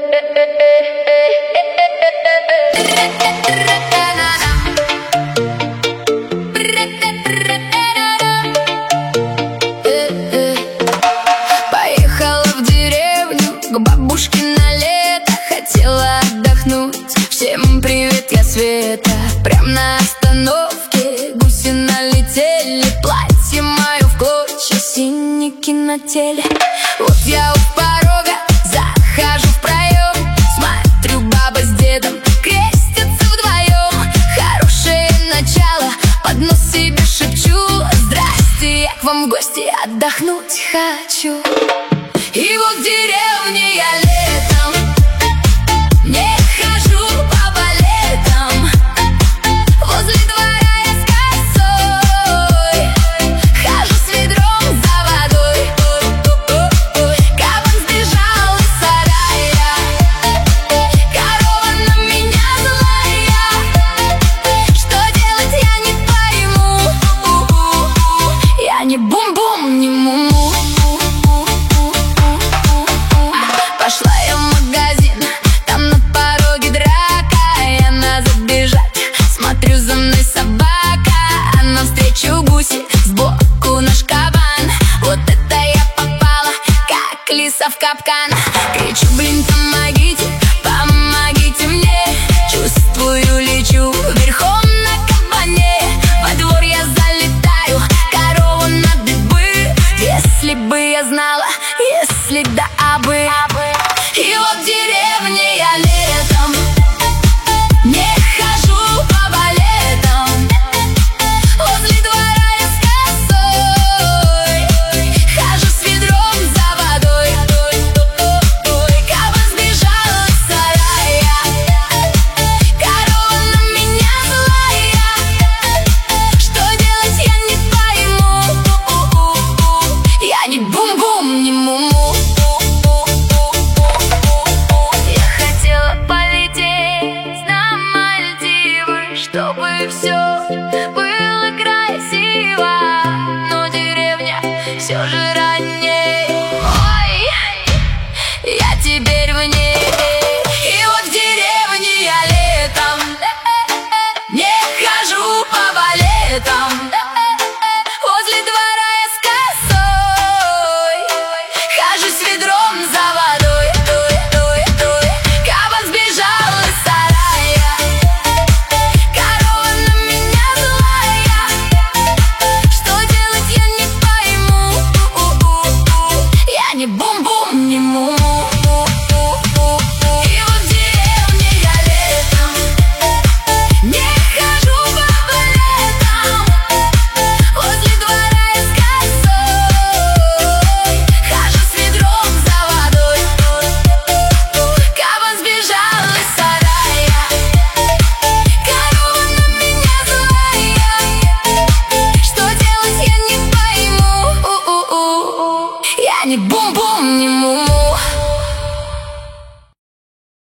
Поехала в деревню к бабушке на лето, хотела отдохнуть. Всем привет, я Света. Прям на остановке гуси налетели, платье мое в клочья, синяки на теле. Вот я у порога, захожу в проем, смотрю, баба с дедом крестятся вдвоем. Хорошее начало, под нос себе шепчу: здрасте, я к вам в гости, отдохнуть хочу. И вот в деревне я летом не хожу по балетам, возле двора я с косой хожу с ведром за водой. Кабан сбежал из сарая, корова на меня злая. Что делать, я не пойму, я не бум-бум, не му-му. Пошла я в магазин, там на пороге драка, я надо забежать, смотрю, за мной собака, а навстречу гуси, сбоку наш кабан. Вот это я попала, как лиса в капкан. Кричу: блин, помогите, помогите мне. Чувствую, лечу верхом на кабане, во двор я залетаю, корову на дыбы. Если бы я знала, если да, а бы. И вот в деревне я летом